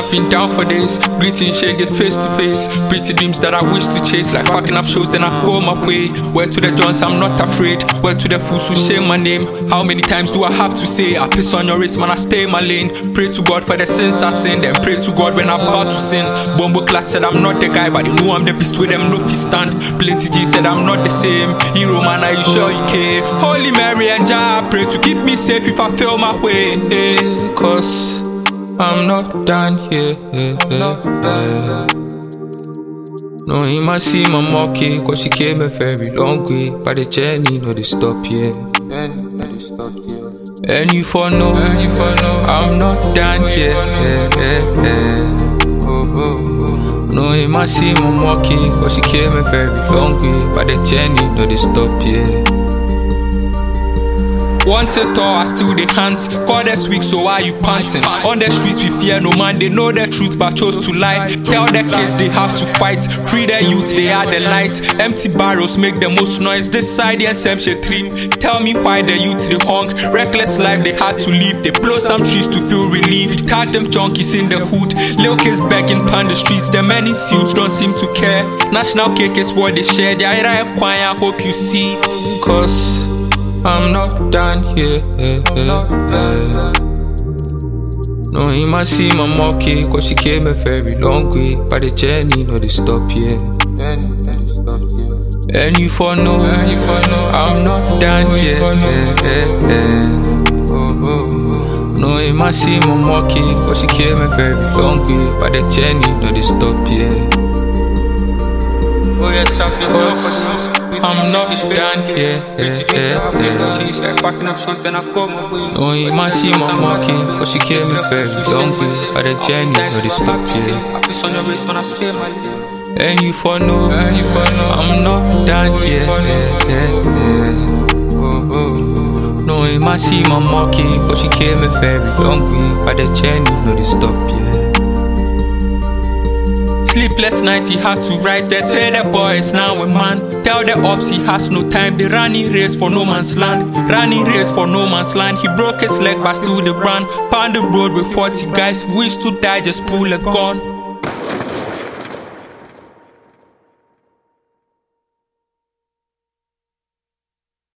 I've been down for days. Greeting shake it face to face. Pretty dreams that I wish to chase. Like fucking up shows, then I go my way. Word to the Johns, I'm not afraid. Word to the fools who shame my name. How many times do I have to say? I piss on your wrist, man, I stay in my lane. Pray to God for the sins I sin. Then pray to God when I'm about to sin. Bombo Clat said I'm not the guy, but they know I'm the beast with them, no fee stand. Plenty G said I'm not the same. Hero man, are you sure you care? Holy Mary and Jah, pray to keep me safe if I fail my way. Cause I'm not done here. No, he might see my monkey, cause she came a very long way. But the journey, no, they stop here. And you for know, I'm not done here. No, he might see my monkey, cause she came a very long way. But the journey, no, they stop here. Wanted tall, I still they hunt. Call this week, so why you panting? On the streets we fear no man, they know the truth but chose to lie. Tell the kids they have to fight. Free the youth, they are the light. Empty barrels make the most noise. This side and some shit dream. Tell me why the youth they honk. Reckless life they had to leave. They blow some trees to feel relieved. Tag them junkies in the hood. Lil kids begging on the streets. The many suits don't seem to care. National cake is what they share. I hope you see. Cause I'm not done here. No, he might see my monkey, cause she came a very long way. But the journey, no, they stop here. And you for know, I'm not done here. No, he might see my monkey, cause she came a very long way. But the journey, no, they stop here. I'm not done here. No, he might see my monkey, but she came a very long way. But the journey, no, they stop here. And you for know, I'm not done here. No, he might see my monkey, but she came a very long way. But the journey, no, they stop here. Sleepless nights he had to write. They say the boy is now a man. Tell the ops he has no time. They running race for no man's land. Running race for no man's land. He broke his leg but still the brand. Pound the road with 40 guys. Wish to die, just pull a gun.